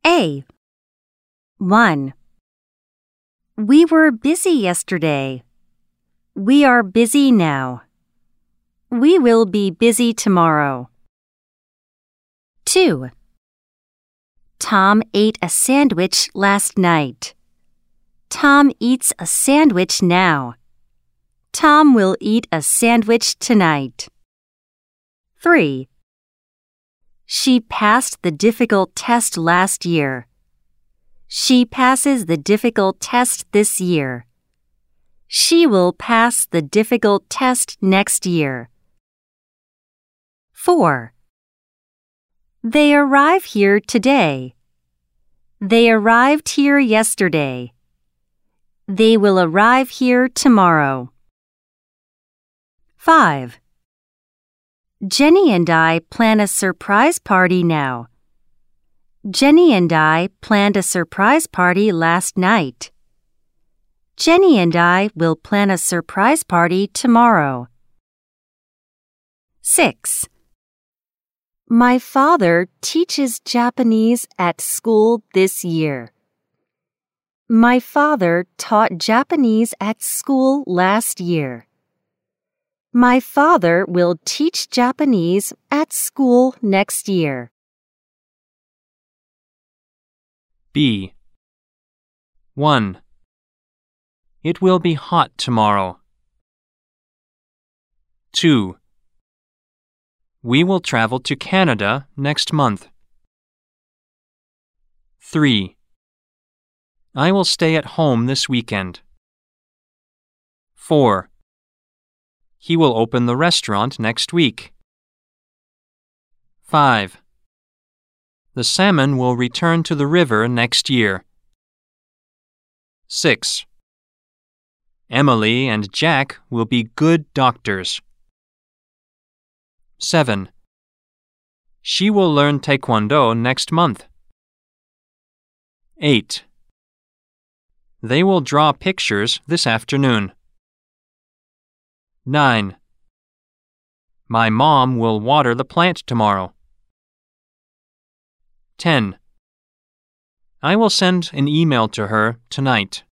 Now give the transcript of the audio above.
A. 1. We were busy yesterday. We are busy now. We will be busy tomorrow. 2. Tom ate a sandwich last night. Tom eats a sandwich now. Tom will eat a sandwich tonight. 3. She passed the difficult test last year. She passes the difficult test this year. She will pass the difficult test next year. 4. They arrive here today. They arrived here yesterday. They will arrive here tomorrow. 5. Jenny and I plan a surprise party now. Jenny and I planned a surprise party last night. Jenny and I will plan a surprise party tomorrow. 6. My father teaches Japanese at school this year. My father taught Japanese at school last year. My father will teach Japanese at school next year. B. 1. It will be hot tomorrow. 2. We will travel to Canada next month. 3. I will stay at home this weekend. 4. He will open the restaurant next week. 5. The salmon will return to the river next year. 6. Emily and Jack will be good doctors. 7. She will learn Taekwondo next month. 8. They will draw pictures this afternoon. 9. My mom will water the plant tomorrow. 10. I will send an email to her tonight.